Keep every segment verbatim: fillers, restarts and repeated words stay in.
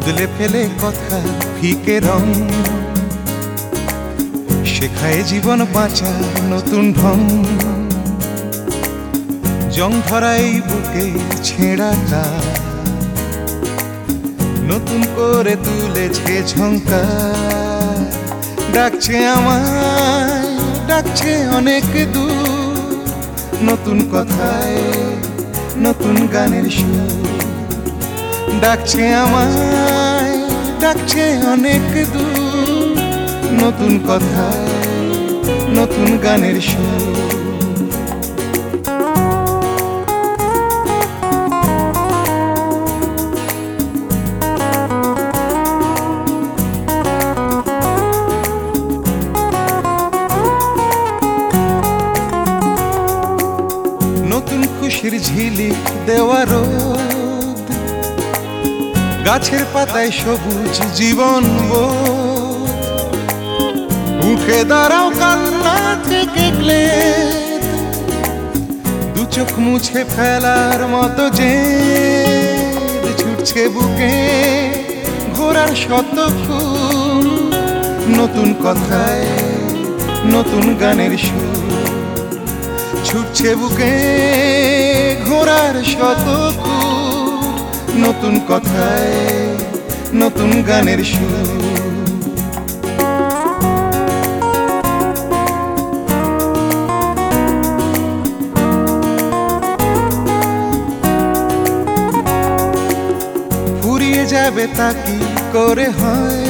বদলে ফেলে কথা ফিকে রং, শেখায় জীবন বাঁচার নতুন ঢং। জং ধরা এই বুকে ছেঁড়াটা নতুন করে তুলেছে ঝংকার। ডাকছে আমায়, ডাকছে অনেক দূর, নতুন কথায় নতুন গানের সুর। ডাকছে আমায়, ডাকছে অনেক দূর, নতুন কথায় নতুন গানের সুর। নতুন খুশির ঝিলিক দেওয়া রোদ, গাছের পাতায় সবুজ জীবন বোধ। উঠে দাঁড়াও কান্না থেকে ক্লেদ, দু চোখ মুছে ফেলার মতো যে ছুটছে বুকে ঘোরার শত ফুল। নতুন কথায় নতুন গানের সুর, ছুটছে বুকে ঘোরার শত ফুল। নতুন কথায় নতুন গানের সুর। ফুরিয়ে যাবে তা কি করে হয়,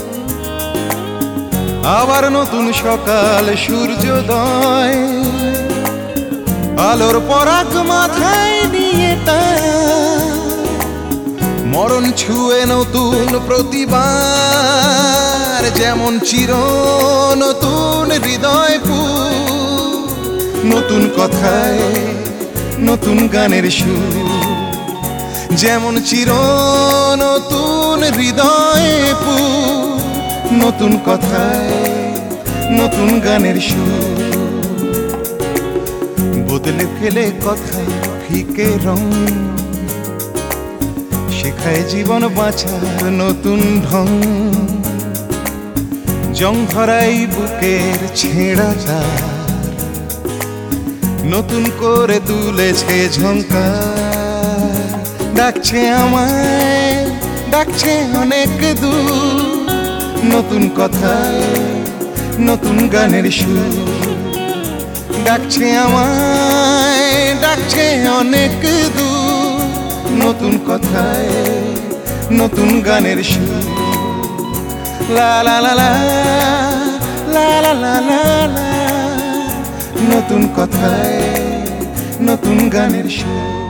আবার নতুন সকাল সূর্যোদয়। আলোর পরাগ মাথায় নিয়ে তার মরণ ছুঁয়ে নতুন প্রতিবার। যেমন চির নতুন হৃদয় ফুল, নতুন কথায় নতুন গানের সুর। যেমন চির নতুন হৃদয় ফুল, নতুন কথায় নতুন গানের সুর। বদলে ফেলে কথা ফিকে রং, শেখায় জীবন বাঁচার নতুন ঢং। জং ধরাই বুকের ছেঁড়া তার নতুন করে তুলেছে ঝংকার। ডাকছে আমায়, ডাকছে অনেক দূর, নতুন কথায় নতুন গানের সুর। ডাকছে আমায়, ডাকছে অনেক দূর, নতুন কথায় নতুন গানের সুর। লা লা লা লা লা লা লা লা লা, নতুন কথায় নতুন গানের সুর।